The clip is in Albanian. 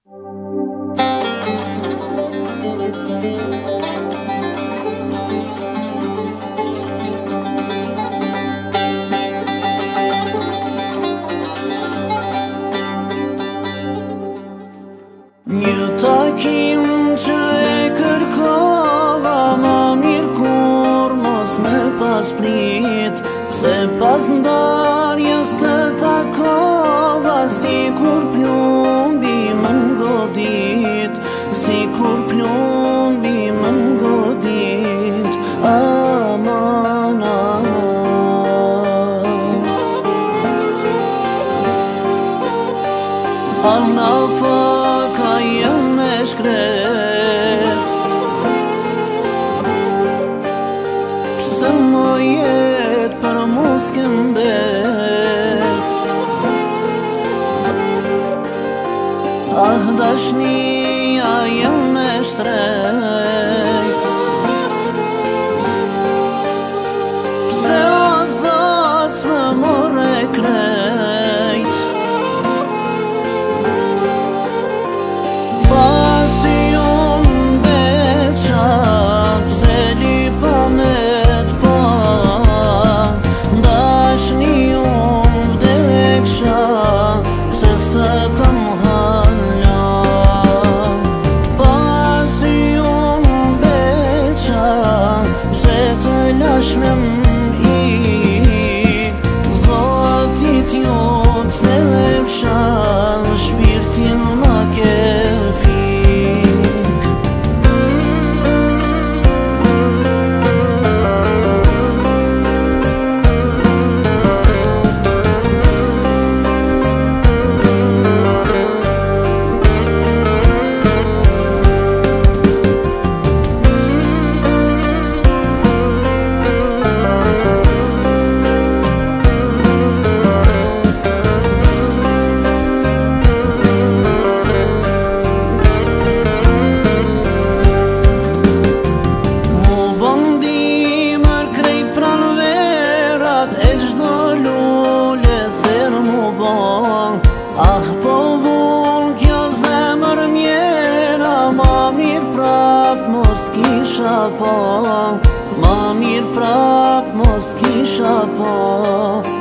Një takim që e kërkova ma mirë kur mos me pas prit, se pas ndarjes të takova si kur plumbi më n'godit, si kur plumbi më n'godit. Aman, aman, Alna faka jem me shkret, pse më jet për mos këmbet. Ah, dashnia jem me shtrejt, pse azat s'me more krejt. Pasion beqat se lipa me t'pa, dashnion vdeksha se s'të kam hala. Pasion beqat se të lash me m'ik, Zotit jo kthefsha shpirtin ma ke fik. Ah, po vull kjo zemër mjera, ma mirë prap mos t'kisha po, ma mirë prap mos t'kisha po.